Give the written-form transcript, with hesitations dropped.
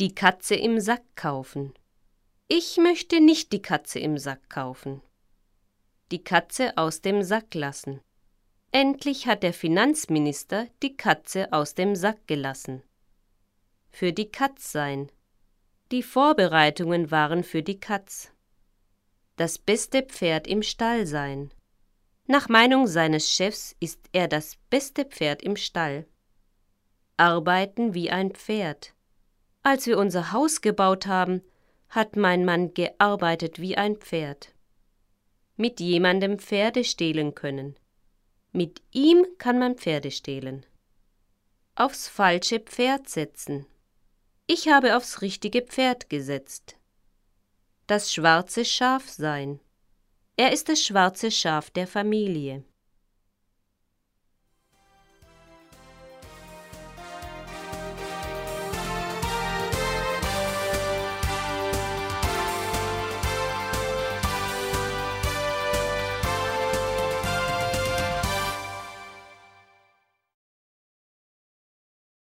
Die Katze im Sack kaufen. Ich möchte nicht die Katze im Sack kaufen. Die Katze aus dem Sack lassen. Endlich hat der Finanzminister die Katze aus dem Sack gelassen. Für die Katz sein. Die Vorbereitungen waren für die Katz. Das beste Pferd im Stall sein. Nach Meinung seines Chefs ist er das beste Pferd im Stall. Arbeiten wie ein Pferd. Als wir unser Haus gebaut haben, hat mein Mann gearbeitet wie ein Pferd. Mit jemandem Pferde stehlen können. Mit ihm kann man Pferde stehlen. Aufs falsche Pferd setzen. Ich habe aufs richtige Pferd gesetzt. Das schwarze Schaf sein. Er ist das schwarze Schaf der Familie.